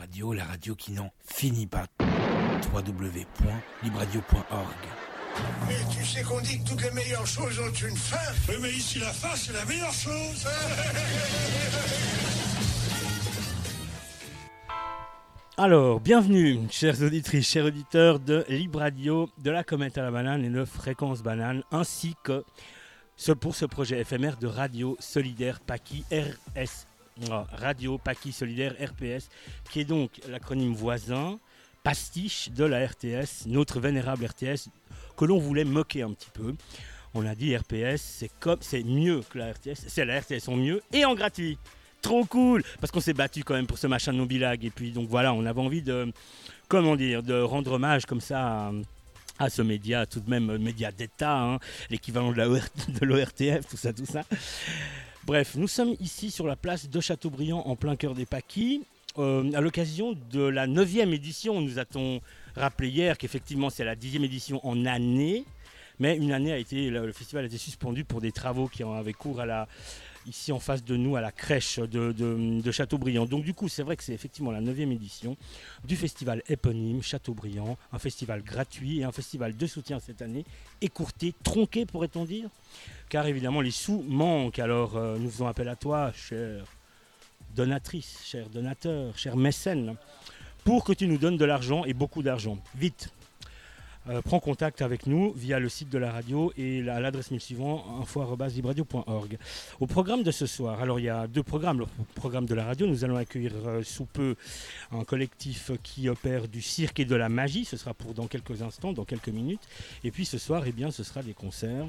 Radio, la radio qui n'en finit pas. www.libradio.org. Mais tu sais qu'on dit que toutes les meilleures choses ont une fin. Oui, mais ici, la fin, c'est la meilleure chose. Alors, bienvenue, chères auditrices, chers auditeurs de Libre Radio, de la Comète à la Banane et de Fréquence Banane, ainsi que pour ce projet éphémère de Radio Solidaire Paki RS. Radio Paki Solidaire RPS, qui est donc l'acronyme voisin, pastiche de la RTS, notre vénérable RTS, que l'on voulait moquer un petit peu. On a dit RPS, c'est mieux que la RTS, c'est la RTS en mieux et en gratuit. Trop cool, parce qu'on s'est battu quand même pour ce machin de Nobilag, et puis donc voilà, on avait envie de rendre hommage comme ça à ce média, tout de même média d'État, hein, l'équivalent de l'ORTF, tout ça. Bref, nous sommes ici sur la place de Châteaubriand, en plein cœur des Pâquis, à l'occasion de la 9e édition. Nous a-t-on rappelé hier qu'effectivement c'est la 10e édition en année, mais une année le festival a été suspendu pour des travaux qui en avaient cours ici en face de nous, à la crèche de Châteaubriand. Donc du coup, c'est vrai que c'est effectivement la 9e édition du festival éponyme Châteaubriand, un festival gratuit et un festival de soutien cette année, écourté, tronqué pourrait-on dire, car évidemment les sous manquent. Alors nous faisons appel à toi, chère donatrice, cher donateur, cher mécène, pour que tu nous donnes de l'argent, et beaucoup d'argent. Vite, prends contact avec nous via le site de la radio et l'adresse mail suivante, info@libradio.org. Au programme de ce soir, alors il y a deux programmes. Le programme de la radio, nous allons accueillir sous peu un collectif qui opère du cirque et de la magie. Ce sera pour dans quelques instants, dans quelques minutes. Et puis ce soir, ce sera des concerts.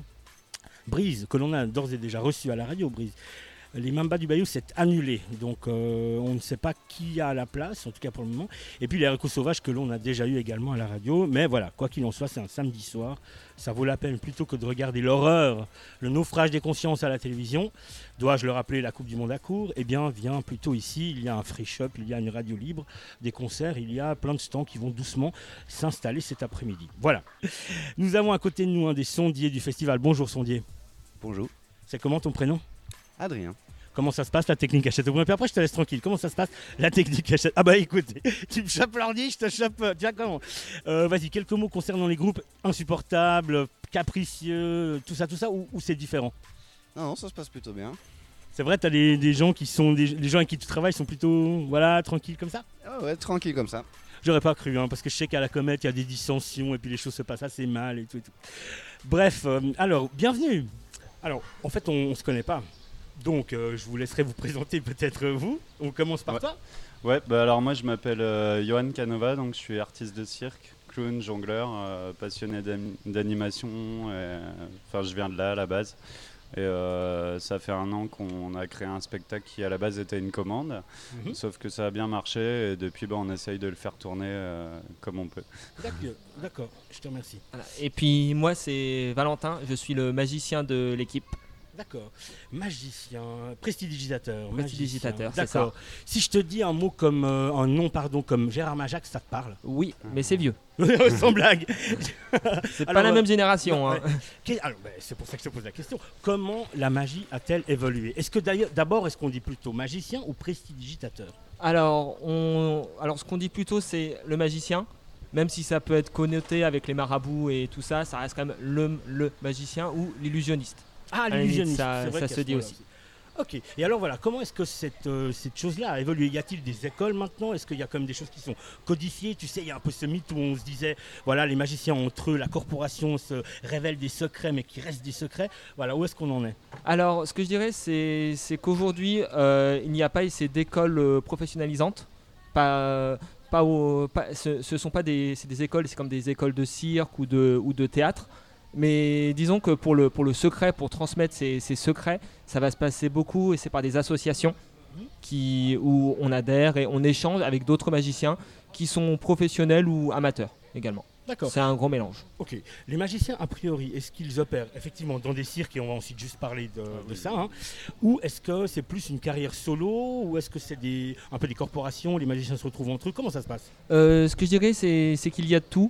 Brise, que l'on a d'ores et déjà reçu à la radio, Brise. Les Mambas du Bayou s'est annulé, donc on ne sait pas qui a à la place, en tout cas pour le moment. Et puis les haricots sauvages que l'on a déjà eu également à la radio. Mais voilà, quoi qu'il en soit, c'est un samedi soir. Ça vaut la peine plutôt que de regarder l'horreur, le naufrage des consciences à la télévision. Dois-je le rappeler, la Coupe du Monde à court? Eh bien, viens plutôt ici. Il y a un free shop, il y a une radio libre, des concerts, il y a plein de stands qui vont doucement s'installer cet après-midi. Voilà. Nous avons à côté de nous un des sondiers du festival. Bonjour sondier. Bonjour. C'est comment ton prénom? Adrien. Comment ça se passe la technique à Châteaubriand? Puis après je te laisse tranquille. Comment ça se passe la technique à Châteaubriand? Ah bah écoute, tu me chopes l'ordi, je te chope. Tiens comment vas-y, quelques mots concernant les groupes insupportables, capricieux, tout ça, ou c'est différent? Non, ça se passe plutôt bien. C'est vrai, t'as des gens qui sont les gens avec qui tu travailles sont plutôt tranquilles comme ça? Ah ouais, tranquille comme ça. J'aurais pas cru, parce que je sais qu'à la Comète il y a des dissensions et puis les choses se passent assez mal et tout. Bref, alors bienvenue. Alors en fait on se connaît pas. Donc, je vous laisserai vous présenter peut-être vous. On commence par toi. Ouais, alors moi je m'appelle Johan Canova, donc je suis artiste de cirque, clown, jongleur, passionné d'animation. Je viens de là à la base. Et ça fait 1 an qu'on a créé un spectacle qui à la base était une commande, sauf que ça a bien marché et depuis on essaye de le faire tourner comme on peut. D'accord, je te remercie. Voilà. Et puis moi c'est Valentin, je suis le magicien de l'équipe. D'accord. Magicien, prestidigitateur. C'est ça. Si je te dis un mot comme un nom, comme Gérard Majax, ça te parle? Oui, mais c'est vieux. Sans blague. C'est pas la même génération. Alors, c'est pour ça que je te pose la question. Comment la magie a-t-elle évolué? Est-ce que d'abord, est-ce qu'on dit plutôt magicien ou prestidigitateur? Alors, ce qu'on dit plutôt, c'est le magicien. Même si ça peut être connoté avec les marabouts et tout ça, ça reste quand même le magicien ou l'illusionniste. Ah, l'illusionniste, ça se dit aussi. Ok, et alors voilà, comment est-ce que cette chose-là a évolué? Y a-t-il des écoles maintenant? Est-ce qu'il y a comme des choses qui sont codifiées? Tu sais, il y a un peu ce mythe où on se disait, voilà, les magiciens entre eux, la corporation se révèle des secrets, mais qui restent des secrets. Voilà, où est-ce qu'on en est? Alors, ce que je dirais, c'est qu'aujourd'hui, il n'y a pas assez d'écoles professionnalisantes. Ce sont pas des écoles, c'est comme des écoles de cirque ou de théâtre. Mais disons que pour le secret, pour transmettre ces secrets, ça va se passer beaucoup et c'est par des associations où on adhère et on échange avec d'autres magiciens qui sont professionnels ou amateurs également. D'accord. C'est un gros mélange. Ok. Les magiciens, a priori, est-ce qu'ils opèrent effectivement dans des cirques, et on va ensuite juste parler de ça, ou est-ce que c'est plus une carrière solo, ou est-ce que c'est un peu des corporations, les magiciens se retrouvent entre eux? Comment ça se passe? Ce que je dirais, c'est qu'il y a de tout.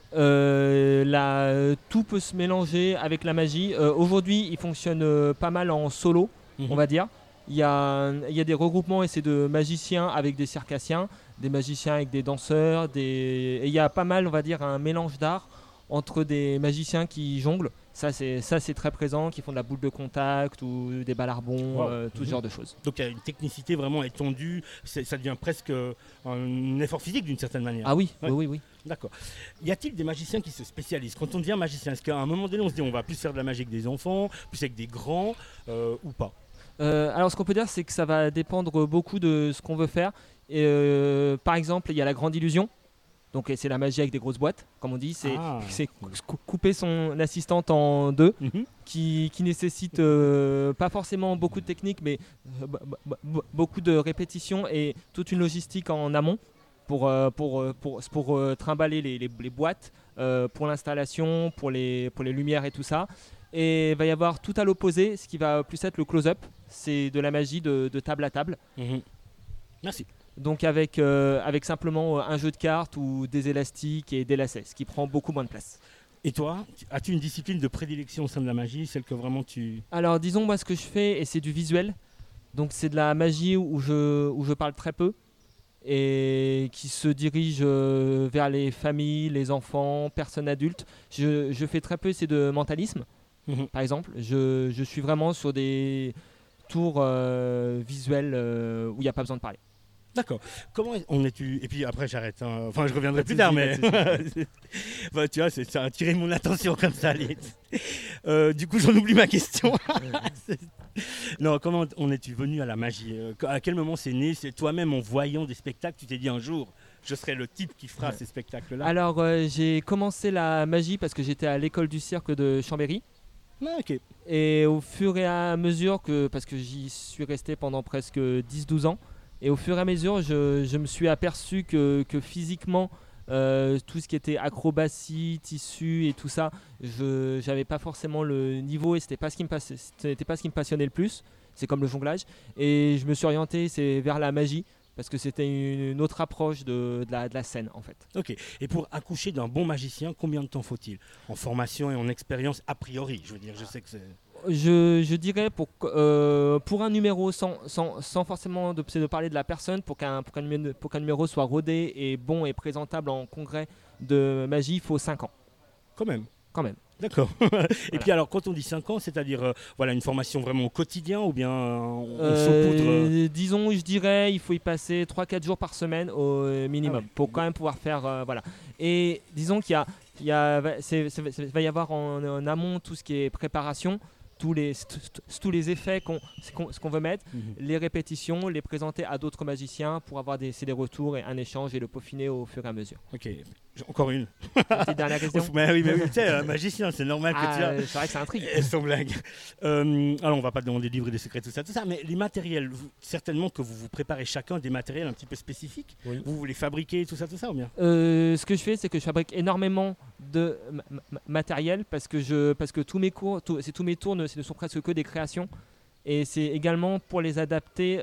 Tout peut se mélanger avec la magie. Aujourd'hui, il fonctionne pas mal en solo, on va dire. Il y a des regroupements et c'est de magiciens avec des circassiens, magiciens avec des danseurs, et il y a pas mal, on va dire, un mélange d'art entre des magiciens qui jonglent, ça c'est très présent, qui font de la boule de contact ou des balarbons, tout ce genre de choses. Donc il y a une technicité vraiment étendue, ça devient presque un effort physique d'une certaine manière. Ah oui, Ouais. oui. D'accord. Y a-t-il des magiciens qui se spécialisent? Quand on devient magicien, est-ce qu'à un moment donné on se dit on va plus faire de la magie avec des enfants, plus avec des grands ou pas? Alors ce qu'on peut dire, c'est que ça va dépendre beaucoup de ce qu'on veut faire. Par exemple, il y a la grande illusion. Donc c'est la magie avec des grosses boîtes, comme on dit, c'est couper son assistante en deux, qui nécessite pas forcément beaucoup de technique, mais beaucoup de répétitions et toute une logistique en amont pour trimballer les boîtes, pour l'installation, pour les lumières et tout ça. Et il va y avoir tout à l'opposé, ce qui va plus être le close-up, c'est de la magie de table à table. Merci. Donc avec simplement un jeu de cartes ou des élastiques et des lacets, ce qui prend beaucoup moins de place. Et toi, as-tu une discipline de prédilection au sein de la magie, celle que vraiment tu... Alors disons moi ce que je fais, et c'est du visuel, donc c'est de la magie où je parle très peu et qui se dirige vers les familles, les enfants, personnes adultes. Je fais très peu, c'est de mentalisme par exemple. Je suis vraiment sur des tours visuels où il n'y a pas besoin de parler. D'accord. Comment on est-tu... Et puis après j'arrête, hein. Enfin je reviendrai plus tard, mais enfin, tu vois, ça a attiré mon attention comme ça. Du coup j'en oublie ma question. Non, comment on es-tu venu à la magie? À quel moment c'est né? C'est toi-même en voyant des spectacles, tu t'es dit un jour je serai le type qui fera ces spectacles-là? Alors j'ai commencé la magie parce que j'étais à l'école du cirque de Chambéry. Ah, ok. Et au fur et à mesure parce que j'y suis resté pendant presque 10-12 ans, et au fur et à mesure, je me suis aperçu que physiquement, tout ce qui était acrobatie, tissu et tout ça, je n'avais pas forcément le niveau et c'était pas ce qui me passionnait le plus. C'est comme le jonglage. Et je me suis orienté vers la magie parce que c'était une autre approche de la scène en fait. Ok. Et pour accoucher d'un bon magicien, combien de temps faut-il? En formation et en expérience a priori, je veux dire, je sais que c'est... Je dirais pour un numéro, sans forcément de parler de la personne, pour qu'un numéro soit rodé et bon et présentable en congrès de magie, il faut 5 ans. Quand même. D'accord. Et Voilà. puis alors, quand on dit 5 ans, c'est-à-dire voilà, une formation vraiment au quotidien ou bien on saupoudre Disons, je dirais, il faut y passer 3-4 jours par semaine au minimum pour quand même pouvoir faire... voilà. Et disons qu'il va y avoir en amont tout ce qui est préparation, tous les effets qu'on veut mettre, les répétitions, les présenter à d'autres magiciens pour avoir des retours et un échange et le peaufiner au fur et à mesure. Ok, encore une. Petite dernière question. Mais oui, tu sais, un magicien, c'est normal que tu as... C'est vrai que c'est intrigue. Sans blague. Alors, on va pas te demander de livrer des secrets, tout ça, mais les matériels, certainement que vous préparez chacun des matériels un petit peu spécifiques. Oui. Vous les fabriquez, tout ça ou bien? Ce que je fais, c'est que je fabrique énormément de matériel parce que tous mes cours, tous mes tours ne sont presque que des créations. Et c'est également pour les adapter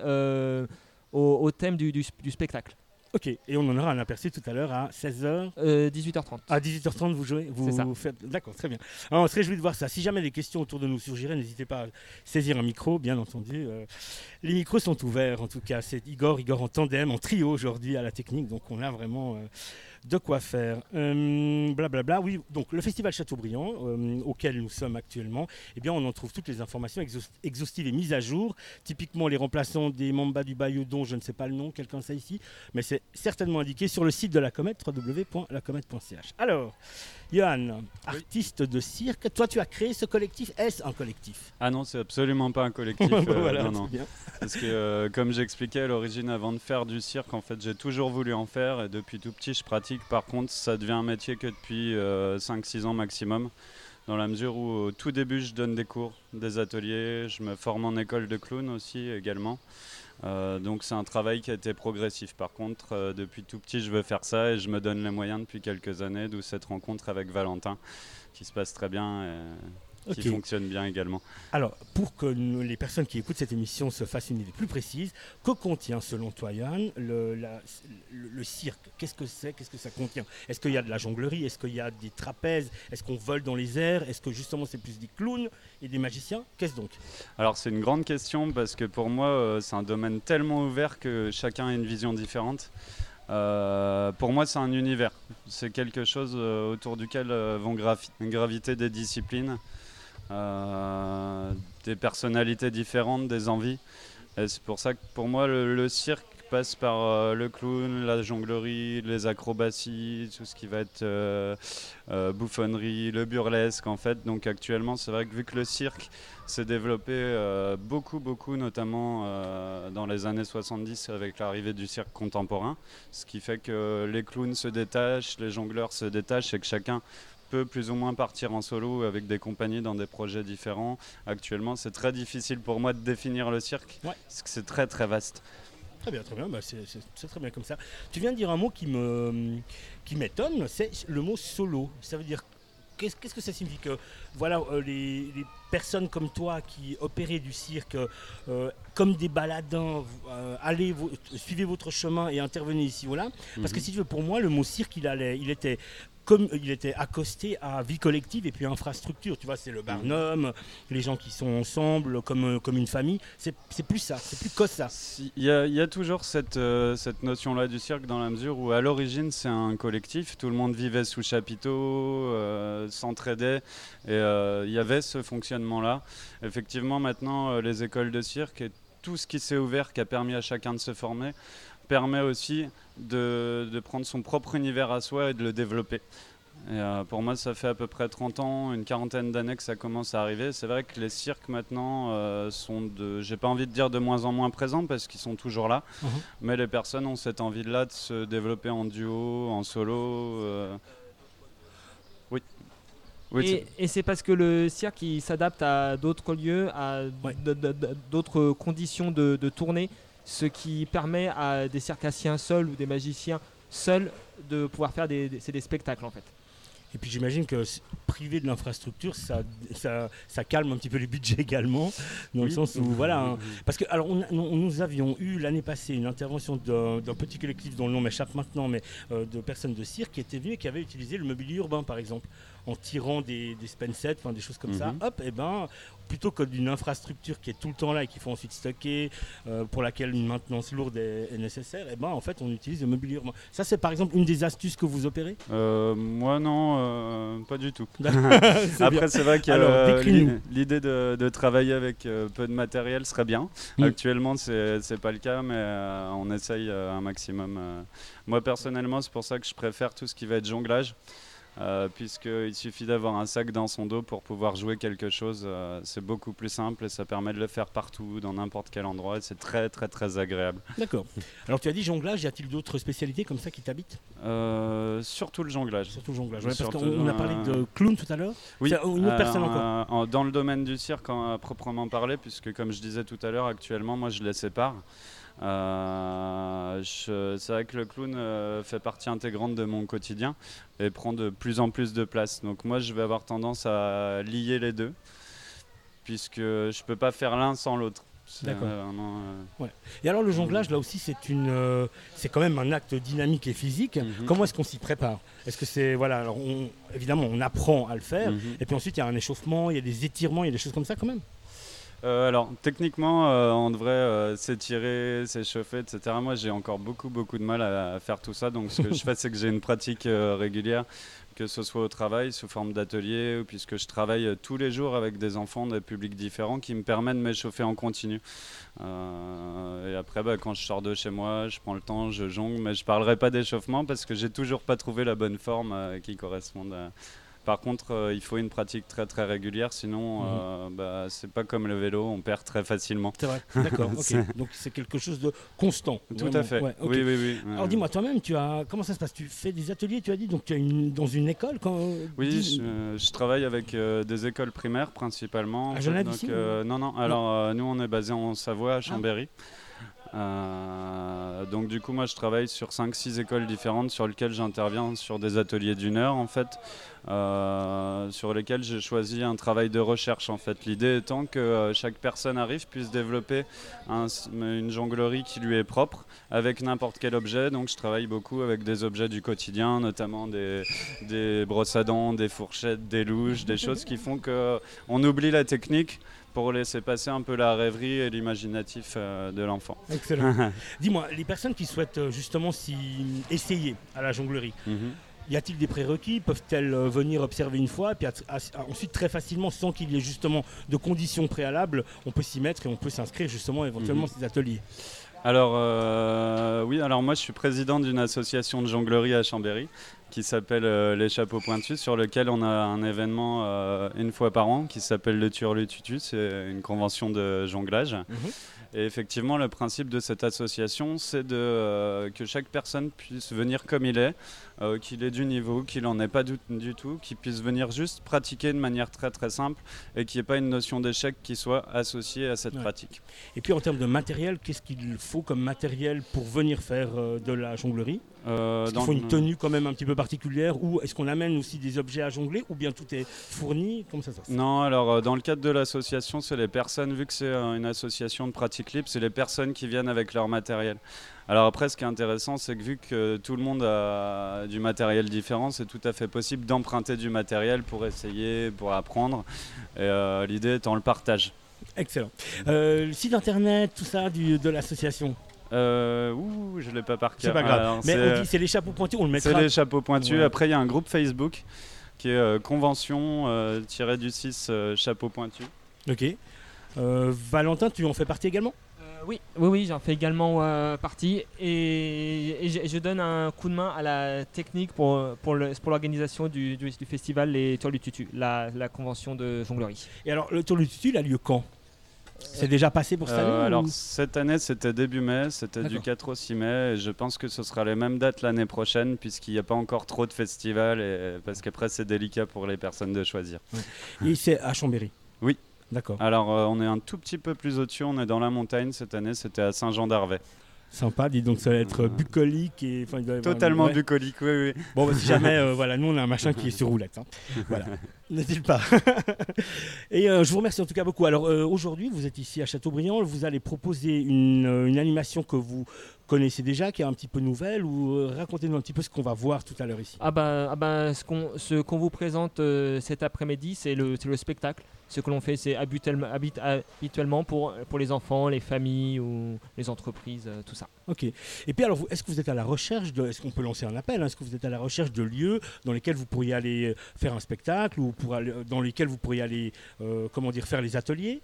au thème du spectacle. Ok, et on en aura un aperçu tout à l'heure à 16h. 18h30. À 18h30, vous jouez, C'est ça. Faites... D'accord, très bien. Alors, on se réjouit de voir ça. Si jamais des questions autour de nous surgiraient, n'hésitez pas à saisir un micro, bien entendu. Les micros sont ouverts, en tout cas. C'est Igor en tandem, en trio aujourd'hui à la technique, donc on a vraiment de quoi faire. Blablabla, oui, donc le festival Chateaubriand, auquel nous sommes actuellement, eh bien, on en trouve toutes les informations exhaustives et mises à jour. Typiquement, les remplaçants des Mamba du Bayou, dont je ne sais pas le nom, quelqu'un sait ici, mais c'est certainement indiqué sur le site de la Comète, www.lacomète.ch. Alors, Johan, artiste de cirque, toi tu as créé ce collectif. Est-ce un collectif? Ah non, c'est absolument pas un collectif. Voilà, non. c'est bien. Parce que comme j'expliquais à l'origine, avant de faire du cirque, en fait, j'ai toujours voulu en faire et depuis tout petit, je pratique. Par contre, ça devient un métier que depuis 5-6 ans maximum. Dans la mesure où au tout début, je donne des cours, des ateliers, je me forme en école de clown aussi également. Donc c'est un travail qui a été progressif. Par contre, depuis tout petit, je veux faire ça et je me donne les moyens depuis quelques années, d'où cette rencontre avec Valentin qui se passe très bien et qui fonctionne bien également. Alors, pour que les personnes qui écoutent cette émission se fassent une idée plus précise, que contient selon toi, Johan, le cirque? Qu'est-ce que c'est? Qu'est-ce que ça contient? Est-ce qu'il y a de la jonglerie? Est-ce qu'il y a des trapèzes? Est-ce qu'on vole dans les airs? Est-ce que justement c'est plus des clowns et des magiciens? Qu'est-ce donc? Alors c'est une grande question parce que pour moi c'est un domaine tellement ouvert que chacun a une vision différente. Pour moi, c'est un univers. C'est quelque chose autour duquel vont graviter des disciplines, des personnalités différentes, des envies. Et c'est pour ça que pour moi, le cirque passe par le clown, la jonglerie, les acrobaties, tout ce qui va être bouffonnerie, le burlesque en fait. Donc actuellement, c'est vrai que vu que le cirque s'est développé beaucoup, notamment dans les années 70 avec l'arrivée du cirque contemporain, ce qui fait que les clowns se détachent, les jongleurs se détachent et que chacun peut plus ou moins partir en solo avec des compagnies dans des projets différents. Actuellement, c'est très difficile pour moi de définir le cirque, parce que c'est très très vaste. Très bien, bah c'est très bien comme ça. Tu viens de dire un mot qui m'étonne, c'est le mot solo. Ça veut dire, qu'est-ce que ça signifie que voilà, les personnes comme toi qui opérez du cirque comme des baladins, suivez votre chemin et intervenez ici, voilà. Parce que si tu veux, pour moi, le mot cirque, il était accosté à vie collective et puis infrastructure. Tu vois, c'est le Barnum, les gens qui sont ensemble comme une famille. C'est plus ça, c'est plus que ça. Il y a toujours cette notion-là du cirque dans la mesure où à l'origine c'est un collectif. Tout le monde vivait sous chapiteau, s'entraidait et il y avait ce fonctionnement-là. Effectivement, maintenant, les écoles de cirque et tout ce qui s'est ouvert, qui a permis à chacun de se former, permet aussi de prendre son propre univers à soi et de le développer. Et pour moi, ça fait à peu près 30 ans, une quarantaine d'années que ça commence à arriver. C'est vrai que les cirques maintenant sont j'ai pas envie de dire de moins en moins présents parce qu'ils sont toujours là, mais les personnes ont cette envie-là de se développer en duo, en solo. Et c'est parce que le cirque il s'adapte à d'autres lieux, à d'autres conditions de tournée, ce qui permet à des circassiens seuls ou des magiciens seuls de pouvoir faire des spectacles en fait. Et puis j'imagine que privé de l'infrastructure, ça calme un petit peu les budgets également, dans le sens où voilà. Parce que alors nous avions eu l'année passée une intervention d'un petit collectif dont le nom m'échappe maintenant, mais de personnes de cirque qui étaient venues et qui avaient utilisé le mobilier urbain par exemple, en tirant des spensets, des choses comme ça. Hop, et ben plutôt que d'une infrastructure qui est tout le temps là et qu'il faut ensuite stocker, pour laquelle une maintenance lourde est nécessaire, et ben en fait on utilise le mobilier urbain. Ça c'est par exemple une des astuces que vous opérez. Moi non, pas du tout. Après c'est vrai que l'idée de travailler avec peu de matériel serait bien. Actuellement c'est pas le cas, mais on essaye un maximum. Moi personnellement c'est pour ça que je préfère tout ce qui va être jonglage. Puisqu'il suffit d'avoir un sac dans son dos pour pouvoir jouer quelque chose, c'est beaucoup plus simple et ça permet de le faire partout, dans n'importe quel endroit et c'est très très très agréable. D'accord. Alors tu as dit jonglage, y a-t-il d'autres spécialités comme ça qui t'habitent ? Surtout le jonglage. Surtout le jonglage, parce qu'on a parlé de clown tout à l'heure. Oui, une autre personne encore. Dans le domaine du cirque à proprement parler, puisque comme je disais tout à l'heure, actuellement moi je les sépare. C'est vrai que le clown fait partie intégrante de mon quotidien et prend de plus en plus de place. Donc moi je vais avoir tendance à lier les deux puisque je peux pas faire l'un sans l'autre. D'accord. Et alors le jonglage là aussi c'est quand même un acte dynamique et physique. Comment est-ce qu'on s'y prépare ? Est-ce que c'est alors évidemment on apprend à le faire et puis ensuite il y a un échauffement, il y a des étirements, il y a des choses comme ça quand même. Alors techniquement on devrait s'étirer, s'échauffer, etc. Moi j'ai encore beaucoup de mal à faire tout ça, donc ce que je fais c'est que j'ai une pratique régulière, que ce soit au travail sous forme d'atelier, puisque je travaille tous les jours avec des enfants, des publics différents qui me permettent de m'échauffer en continu. Et après quand je sors de chez moi, je prends le temps, je jongle, mais je parlerai pas d'échauffement parce que j'ai toujours pas trouvé la bonne forme qui corresponde à... Par contre, il faut une pratique très très régulière, sinon c'est pas comme le vélo, on perd très facilement. C'est vrai, d'accord. Okay. Donc c'est quelque chose de constant. Tout à fait. Ouais, okay. Oui. Alors dis-moi toi-même, comment ça se passe ? Tu fais des ateliers, tu as dit, donc tu es dans une école Oui, je travaille avec des écoles primaires principalement. À Genève ici Non. Alors nous on est basé en Savoie, à Chambéry. Donc du coup moi je travaille sur 5-6 écoles différentes sur lesquelles j'interviens sur des ateliers d'1 heure en fait, sur lesquels j'ai choisi un travail de recherche en fait. L'idée étant que chaque personne puisse développer une jonglerie qui lui est propre avec n'importe quel objet. Donc je travaille beaucoup avec des objets du quotidien, notamment des brosses à dents, des fourchettes, des louches, des choses qui font qu'on oublie la technique pour laisser passer un peu la rêverie et l'imaginatif de l'enfant. Excellent. Dis-moi, les personnes qui souhaitent justement essayer à la jonglerie, y a-t-il des prérequis? Peuvent-elles venir observer une fois et puis ensuite très facilement, sans qu'il y ait justement de conditions préalables, on peut s'y mettre et on peut s'inscrire justement éventuellement à ces ateliers? Alors oui, alors moi je suis président d'une association de jonglerie à Chambéry qui s'appelle les Chapeaux Pointus, sur lequel on a un événement une fois par an qui s'appelle le Turlututu, c'est une convention de jonglage. Et effectivement, le principe de cette association, c'est que chaque personne puisse venir comme il est, qu'il ait du niveau, qu'il n'en ait pas du tout, qu'il puisse venir juste pratiquer de manière très très simple et qu'il n'y ait pas une notion d'échec qui soit associée à cette pratique. Et puis en termes de matériel, qu'est-ce qu'il faut comme matériel pour venir faire de la jonglerie? Est-ce qu'il faut une tenue quand même un petit peu particulière, ou est-ce qu'on amène aussi des objets à jongler, ou bien tout est fourni? Comment ça se passe? Non, alors dans le cadre de l'association, c'est les personnes, vu que c'est une association de pratique libre, c'est les personnes qui viennent avec leur matériel. Alors après, ce qui est intéressant, c'est que vu que tout le monde a du matériel différent, c'est tout à fait possible d'emprunter du matériel pour essayer, pour apprendre. Et l'idée étant le partage. Excellent. Le site internet, tout ça de l'association? Je l'ai pas par cœur. C'est pas grave. Alors, mais on dit c'est les Chapeaux Pointus, on le mettra. C'est les Chapeaux Pointus. Ouais. Après, il y a un groupe Facebook qui est convention-du-6 Chapeaux Pointus. Ok. Valentin, tu en fais partie également? Oui, j'en fais également partie et je donne un coup de main à la technique pour l'organisation du festival Les Turlututu, la convention de jonglerie. Et alors, le Turlututu, il a lieu quand? C'est déjà passé pour cette année? Alors cette année c'était début mai, c'était du 4 au 6 mai et je pense que ce sera les mêmes dates l'année prochaine puisqu'il n'y a pas encore trop de festivals parce qu'après c'est délicat pour les personnes de choisir. Et c'est à Chambéry? Oui. D'accord. Alors on est un tout petit peu plus au-dessus, on est dans la montagne cette année, c'était à Saint-Jean-d'Arvey. Sympa, dis donc ça va être bucolique et il doit y avoir totalement bucolique, oui. Bon, bah, si jamais, voilà, nous on a un machin qui est sur roulette. Hein. Voilà, n'est-il pas? Et je vous remercie en tout cas beaucoup. Alors aujourd'hui, vous êtes ici à Châteaubriand, vous allez proposer une animation que vous connaissez déjà, qui est un petit peu nouvelle, ou racontez-nous un petit peu ce qu'on va voir tout à l'heure ici. Ce qu'on vous présente cet après-midi, c'est le spectacle. Ce que l'on fait, c'est habituellement pour les enfants, les familles ou les entreprises, tout ça. Ok. Et puis alors, est-ce que vous êtes à la recherche est-ce qu'on peut lancer un appel, hein, est-ce que vous êtes à la recherche de lieux dans lesquels vous pourriez aller faire un spectacle ou dans lesquels vous pourriez aller, faire les ateliers?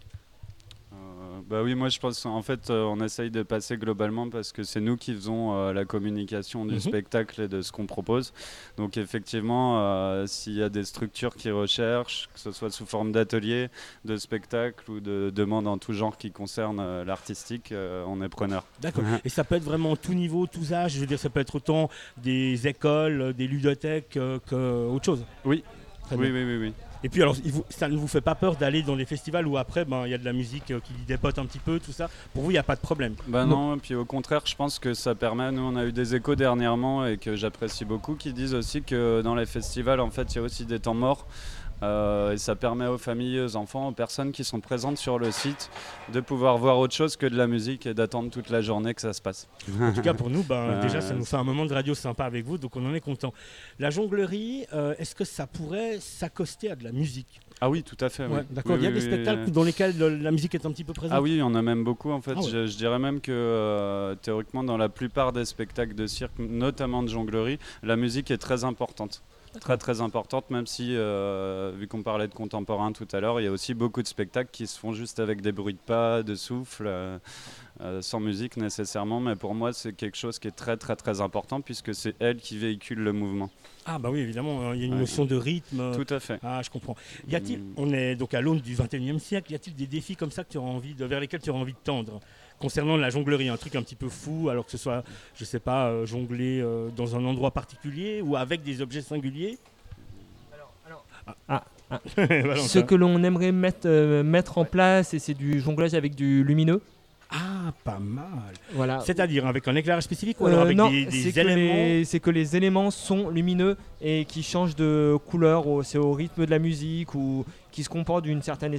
Oui, moi je pense en fait on essaye de passer globalement parce que c'est nous qui faisons la communication du spectacle et de ce qu'on propose. Donc effectivement, s'il y a des structures qui recherchent, que ce soit sous forme d'atelier, de spectacle ou de demandes en tout genre qui concernent l'artistique, on est preneur. D'accord. Et ça peut être vraiment tout niveau, tous âges, je veux dire ça peut être autant des écoles, des ludothèques qu'autre chose? Oui. Oui. Et puis alors, ça ne vous fait pas peur d'aller dans les festivals où après, il y a de la musique qui dépote un petit peu, tout ça? Pour vous, il n'y a pas de problème? Non, et puis au contraire, je pense que ça permet, nous on a eu des échos dernièrement et que j'apprécie beaucoup, qui disent aussi que dans les festivals, en fait, il y a aussi des temps morts. Et ça permet aux familles, aux enfants, aux personnes qui sont présentes sur le site de pouvoir voir autre chose que de la musique et d'attendre toute la journée que ça se passe. En tout cas pour nous, déjà ça nous fait un moment de radio sympa avec vous, donc on en est content. La jonglerie, est-ce que ça pourrait s'accoster à de la musique? Ah oui, tout à fait. Ouais, d'accord, il y a des spectacles dans lesquels la musique est un petit peu présente? Ah oui, il y en a même beaucoup en fait. Ah ouais. Je dirais même que théoriquement dans la plupart des spectacles de cirque, notamment de jonglerie, la musique est très importante. Très très importante, même si vu qu'on parlait de contemporain tout à l'heure, il y a aussi beaucoup de spectacles qui se font juste avec des bruits de pas, de souffle, sans musique nécessairement, mais pour moi c'est quelque chose qui est très très très important puisque c'est elle qui véhicule le mouvement. Ah bah oui, évidemment, il y a une notion de rythme. Tout à fait. Ah, je comprends. On est donc à l'aune du 21e siècle, y a-t-il des défis comme ça que vers lesquels tu auras envie de tendre concernant la jonglerie, un truc un petit peu fou, alors que ce soit, je sais pas, jongler dans un endroit particulier ou avec des objets singuliers? Ce que l'on aimerait mettre en place, c'est du jonglage avec du lumineux. Ah, pas mal. Voilà. C'est-à-dire avec un éclairage spécifique ou alors avec des éléments? C'est que les éléments sont lumineux et qui changent de couleur, c'est au rythme de la musique ou qui se comportent d'une certaine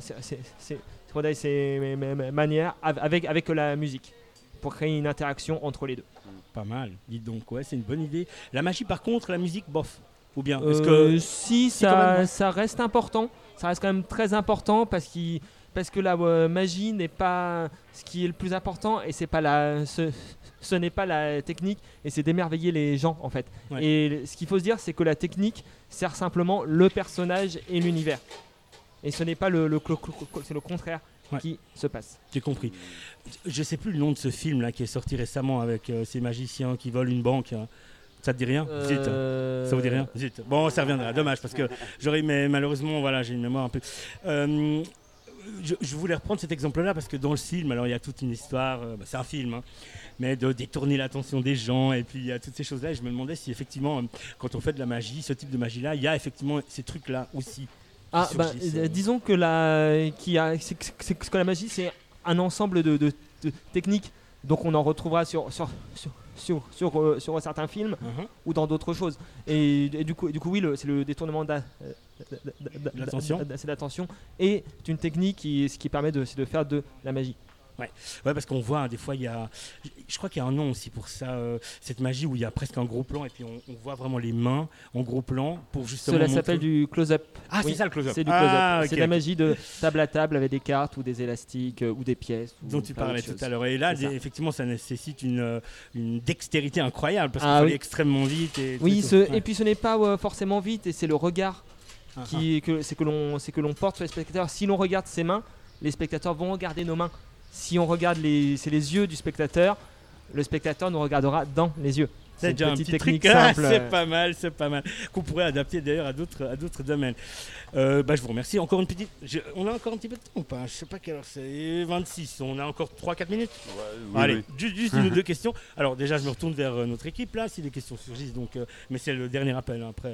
manière avec la musique pour créer une interaction entre les deux. Pas mal, dites donc, ouais, c'est une bonne idée. La magie par contre, la musique, bof. Ou bien ça reste important. Ça reste quand même très important parce qu'il parce que la magie n'est pas ce qui est le plus important, et ce n'est pas la technique, et c'est d'émerveiller les gens en fait. Ouais. Et ce qu'il faut se dire, c'est que la technique sert simplement le personnage et l'univers, et ce n'est pas c'est le contraire qui se passe. J'ai compris. Je sais plus le nom de ce film là qui est sorti récemment avec ces magiciens qui volent une banque. Hein. Ça te dit rien? Zut. Ça vous dit rien? Zut. Bon, ça reviendra. Dommage parce que mais malheureusement, voilà, j'ai une mémoire un peu. Je voulais reprendre cet exemple-là parce que dans le film, alors il y a toute une histoire. C'est un film, hein, mais de détourner l'attention des gens et puis il y a toutes ces choses-là. Et je me demandais si effectivement, quand on fait de la magie, ce type de magie-là, il y a effectivement ces trucs-là aussi. Disons que la magie, c'est un ensemble de techniques. Donc on en retrouvera sur certains films ou dans d'autres choses. Et du coup oui, c'est le détournement l'attention est une technique qui permet de faire de la magie. Ouais, parce qu'on voit, des fois, je crois qu'il y a un nom aussi pour ça, cette magie où il y a presque un gros plan et puis on voit vraiment les mains en gros plan pour justement Cela s'appelle du close-up. Ah, oui, c'est ça le close-up. C'est du close-up. Ah, c'est de la magie de table à table avec des cartes ou des élastiques ou des pièces. Dont tu parlais tout à l'heure. Et là, effectivement, ça nécessite une dextérité incroyable parce qu'il faut aller extrêmement vite. Et puis ce n'est pas forcément vite, et c'est le regard que l'on porte sur les spectateurs. Si l'on regarde ses mains, les spectateurs vont regarder nos mains. Si on regarde c'est les yeux du spectateur, le spectateur nous regardera dans les yeux. C'est déjà une petite technique simple. C'est pas mal. Qu'on pourrait adapter d'ailleurs à d'autres domaines. Je vous remercie. Encore une petite. On a encore un petit peu de temps ou pas? Je sais pas quelle heure c'est. 26. On a encore 3-4 minutes. Allez, juste une ou deux questions. Alors déjà, je me retourne vers notre équipe là, si des questions surgissent. Donc, mais c'est le dernier appel. Hein, après,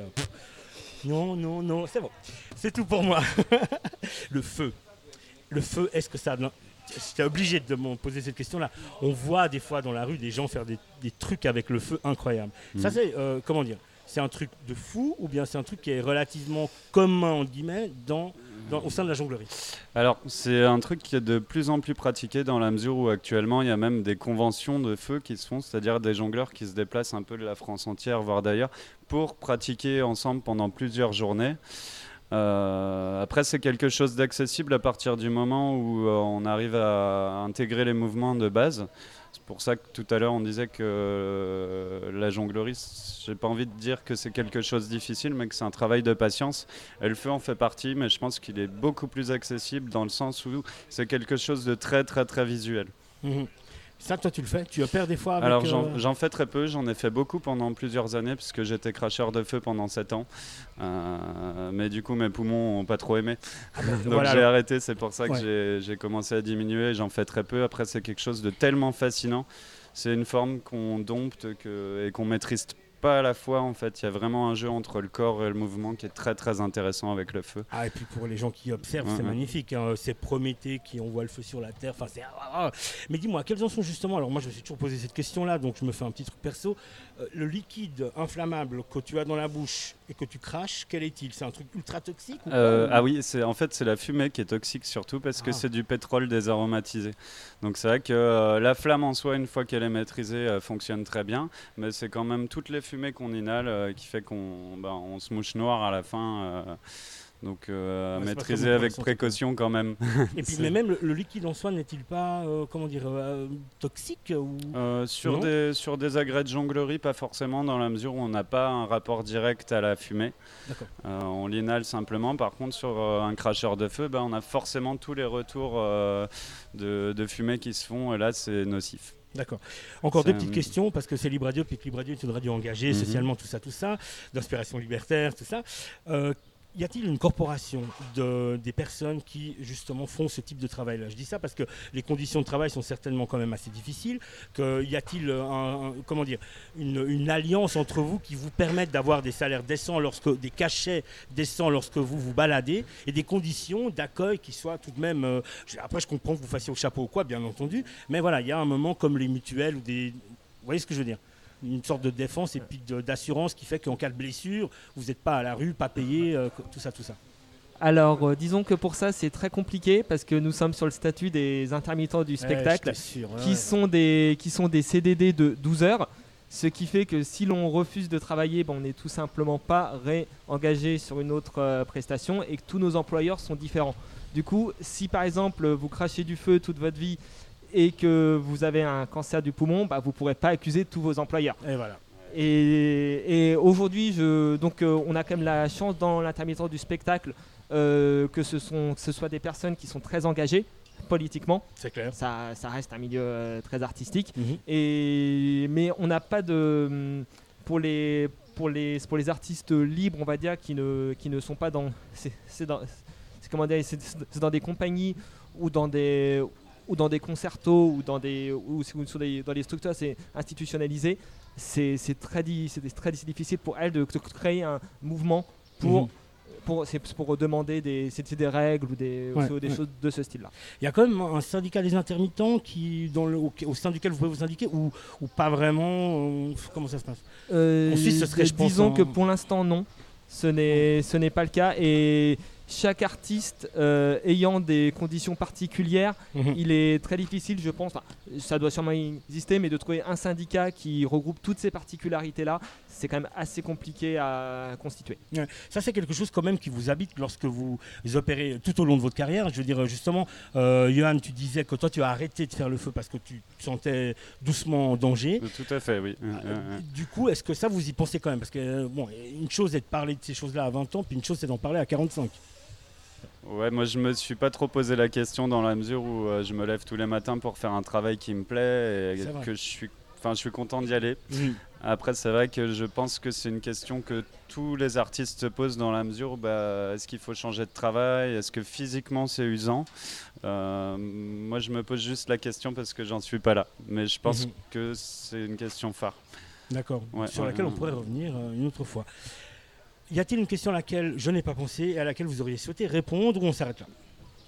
non, c'est bon. C'est tout pour moi. Le feu, est-ce que ça J'étais obligé de me poser cette question-là. On voit des fois dans la rue des gens faire des trucs avec le feu incroyables. Ça, c'est, comment dire, c'est un truc de fou ou bien c'est un truc qui est relativement commun, entre guillemets, au sein de la jonglerie? Alors, c'est un truc qui est de plus en plus pratiqué dans la mesure où actuellement, il y a même des conventions de feu qui se font, c'est-à-dire des jongleurs qui se déplacent un peu de la France entière, voire d'ailleurs, pour pratiquer ensemble pendant plusieurs journées. Après, c'est quelque chose d'accessible à partir du moment où on arrive à intégrer les mouvements de base. C'est pour ça que tout à l'heure on disait que la jonglerie, j'ai pas envie de dire que c'est quelque chose de difficile, mais que c'est un travail de patience. Et le feu en fait partie, mais je pense qu'il est beaucoup plus accessible dans le sens où c'est quelque chose de très très très visuel. Ça, toi, tu le fais? Tu opères des fois avec... Alors, j'en fais très peu. J'en ai fait beaucoup pendant plusieurs années puisque j'étais cracheur de feu pendant 7 ans. Mais du coup, mes poumons n'ont pas trop aimé. Donc, j'ai arrêté. C'est pour ça que j'ai commencé à diminuer. J'en fais très peu. Après, c'est quelque chose de tellement fascinant. C'est une forme qu'on dompte et qu'on maîtrise pas à la fois. En fait, il y a vraiment un jeu entre le corps et le mouvement qui est très très intéressant avec le feu. Et puis pour les gens qui observent, c'est magnifique. Hein. C'est Prométhée qui envoie le feu sur la terre. Enfin, mais dis-moi, quels en sont justement? Alors moi, je me suis toujours posé cette question-là, donc je me fais un petit truc perso. Le liquide inflammable que tu as dans la bouche et que tu craches, quel est-il? C'est un truc ultra toxique ou oui, c'est la fumée qui est toxique surtout parce que c'est du pétrole désaromatisé. Donc c'est vrai que la flamme en soi, une fois qu'elle est maîtrisée, fonctionne très bien, mais c'est quand même toutes les fumées qu'on inhale qui fait qu'on se mouche noir à la fin. Donc maîtriser avec précaution quand même. Et puis mais même le liquide en soi n'est-il pas toxique ou... sur des agrès de jonglerie, pas forcément, dans la mesure où on n'a pas un rapport direct à la fumée. D'accord. On l'inhale simplement. Par contre, sur un cracheur de feu, on a forcément tous les retours de fumée qui se font, et là c'est nocif. D'accord. Encore deux petites questions, parce que c'est Libre Radio, puis Libre Radio est une radio engagée, socialement, tout ça, d'inspiration libertaire, tout ça. Y a-t-il une corporation des personnes qui, justement, font ce type de travail-là? Je dis ça parce que les conditions de travail sont certainement quand même assez difficiles. Y a-t-il une alliance entre vous qui vous permette d'avoir des salaires décents, des cachets décents lorsque vous vous baladez, et des conditions d'accueil qui soient tout de même... après, je comprends que vous fassiez au chapeau ou quoi, bien entendu, mais voilà, il y a un moment comme les mutuelles ou des... Vous voyez ce que je veux dire? Une sorte de défense et puis d'assurance qui fait qu'en cas de blessure, vous n'êtes pas à la rue, pas payé, tout ça. Alors, disons que pour ça, c'est très compliqué parce que nous sommes sur le statut des intermittents du spectacle qui sont des CDD de 12 heures, ce qui fait que si l'on refuse de travailler, on n'est tout simplement pas réengagé sur une autre prestation et que tous nos employeurs sont différents. Du coup, si par exemple vous crachez du feu toute votre vie et que vous avez un cancer du poumon, vous ne pourrez pas accuser tous vos employeurs. Et voilà. Et aujourd'hui, on a quand même la chance dans l'intermittence du spectacle que ce soit des personnes qui sont très engagées politiquement. C'est clair. Ça reste un milieu très artistique. Mhm. Mais on n'a pas de... Pour les artistes libres, on va dire, qui ne sont pas dans... C'est dans des compagnies ou dans des concertos ou dans des structures assez institutionnalisées. C'est très difficile pour elles de créer un mouvement pour demander des règles ou des choses de ce style-là. Il y a quand même un syndicat des intermittents au sein duquel vous pouvez vous indiquer ou pas vraiment comment ça se passe En Suisse, ce serait, je pense... Disons que pour l'instant, non. Ce n'est pas le cas. Et chaque artiste ayant des conditions particulières, il est très difficile, je pense, ça doit sûrement exister, mais de trouver un syndicat qui regroupe toutes ces particularités-là, c'est quand même assez compliqué à constituer. Ouais. Ça, c'est quelque chose quand même qui vous habite lorsque vous opérez tout au long de votre carrière. Je veux dire, justement, Johan, tu disais que toi, tu as arrêté de faire le feu parce que tu te sentais doucement en danger. Tout à fait, oui. Du coup, est-ce que ça, vous y pensez quand même? Parce que, une chose est de parler de ces choses-là à 20 ans, puis une chose, c'est d'en parler à 45. Ouais, moi je me suis pas trop posé la question dans la mesure où je me lève tous les matins pour faire un travail qui me plaît et que je suis content d'y aller. Après, c'est vrai que je pense que c'est une question que tous les artistes se posent dans la mesure où est-ce qu'il faut changer de travail, est-ce que physiquement c'est usant. Moi je me pose juste la question parce que j'en suis pas là, mais je pense que c'est une question phare. D'accord, sur laquelle on pourrait revenir une autre fois. Y a-t-il une question à laquelle je n'ai pas pensé et à laquelle vous auriez souhaité répondre ou on s'arrête là?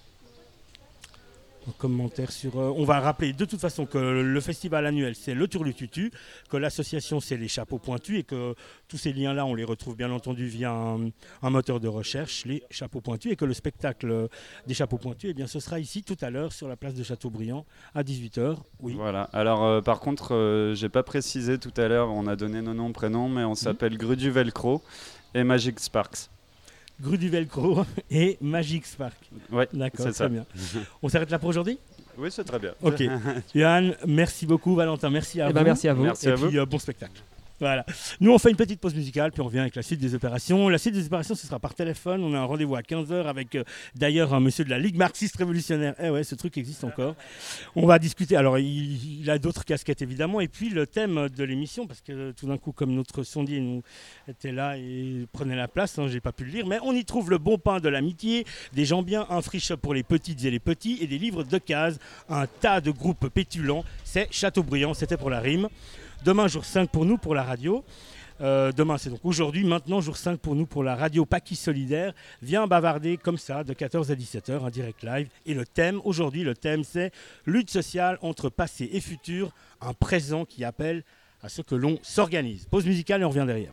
Un commentaire sur... on va rappeler de toute façon que le festival annuel c'est le Turlututu, que l'association c'est les Chapeaux Pointus et que tous ces liens-là on les retrouve bien entendu via un moteur de recherche, les Chapeaux Pointus, et que le spectacle des Chapeaux Pointus, ce sera ici tout à l'heure sur la place de Châteaubriand à 18h. Oui. Voilà. Alors par contre, j'ai pas précisé tout à l'heure, on a donné nos noms, prénoms, mais on s'appelle Grue du Velcro et Magic Sparks. Grue du Velcro et Magic Spark. Oui, d'accord, c'est très ça. bien. On s'arrête là pour aujourd'hui? Oui, c'est très bien. Ok. Johan, merci beaucoup. Valentin, merci à vous. Merci à vous. Merci à vous. Et puis bon spectacle. Voilà. Nous, on fait une petite pause musicale, puis on revient avec la suite des opérations. La suite des opérations, ce sera par téléphone. On a un rendez-vous à 15h avec d'ailleurs un monsieur de la Ligue marxiste révolutionnaire. Eh ouais, ce truc existe encore. On va discuter. Alors, il a d'autres casquettes, évidemment. Et puis, le thème de l'émission, parce que tout d'un coup, comme notre sondier nous était là et prenait la place, j'ai pas pu le lire, mais on y trouve le bon pain de l'amitié, des gens bien, un free shop pour les petites et les petits, et des livres de cases, un tas de groupes pétulants. C'est Châteaubriand, c'était pour la rime. Demain, jour 5 pour nous, pour la radio. Demain, c'est donc aujourd'hui. Maintenant, jour 5 pour nous, pour la radio Paquis Solidaire. Viens bavarder comme ça, de 14 à 17h, un direct live. Et le thème, aujourd'hui, c'est lutte sociale entre passé et futur. Un présent qui appelle à ce que l'on s'organise. Pause musicale et on revient derrière.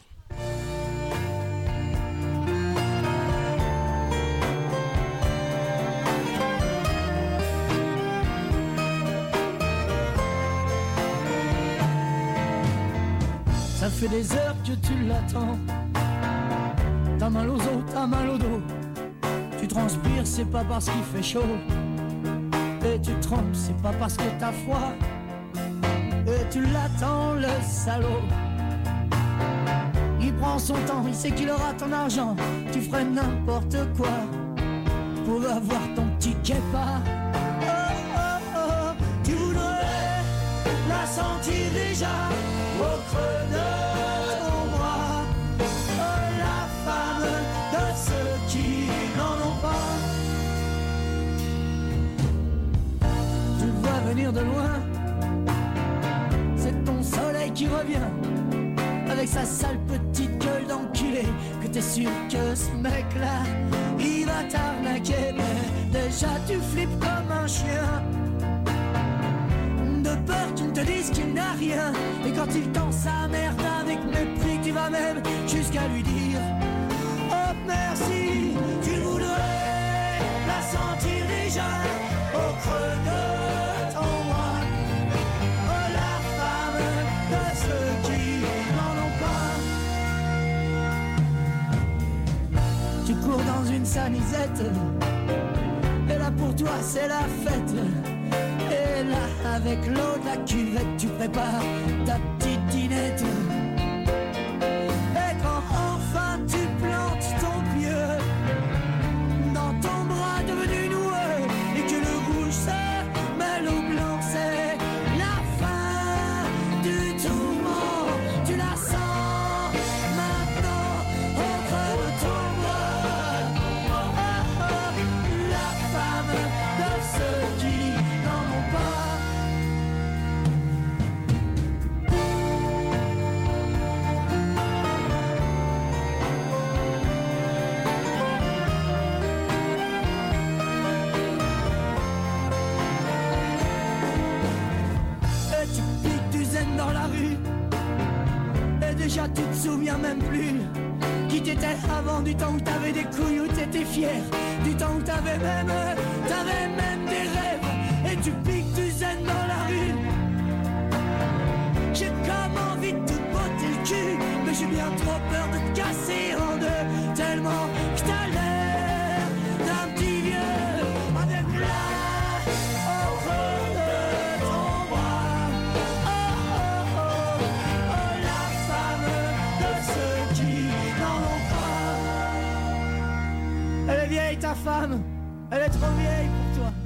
Ça fait des heures que tu l'attends. T'as mal aux os, t'as mal au dos. Tu transpires, c'est pas parce qu'il fait chaud. Et tu trembles, c'est pas parce que t'as froid. Et tu l'attends, le salaud. Il prend son temps, il sait qu'il aura ton argent. Tu ferais n'importe quoi pour avoir ton petit képa. Oh, oh, oh, tu voudrais la sentir déjà au creux de ton bras. Oh, la femme de ceux qui n'en ont pas. Tu le vois venir de loin. C'est ton soleil qui revient avec sa sale petite gueule d'enculé. Que t'es sûr que ce mec-là, il va t'arnaquer. Mais déjà tu flippes comme un chien, de peur qu'il ne te dise qu'il n'a rien. Et quand il tend sa merde avec mépris, tu vas même jusqu'à lui dire oh merci. Tu voudrais la sentir déjà au creux de ton bras. Oh, la femme de ceux qui n'en ont pas. Tu cours dans une sanisette pour toi c'est la fête. Et là avec l'eau de la cuvette tu prépares ta petite dînette. Et quand enfin tu plantes ton pieu dans ton bras devenu noueux et que le rouge se mêle au blanc, c'est la fin du tourment. Tu la sens maintenant au creux de ton bras. La femme de ceux qui n'en ont pas. Et tu piques du zen dans la rue. Et déjà tu te souviens même plus qui t'étais avant, du temps où t'avais des couilles, où t'étais fier, du temps où t'avais même des rêves. Et tu piques du zen dans la rue. J'ai comme envie de te botter le cul, mais j'ai bien trop peur de te casser en deux, tellement que t'as l'air d'un petit vieux avec la au creux de ton bras. Oh oh oh, oh la femme de ceux qui n'en ont pas. Elle est vieille ta femme, elle est trop vieille pour toi.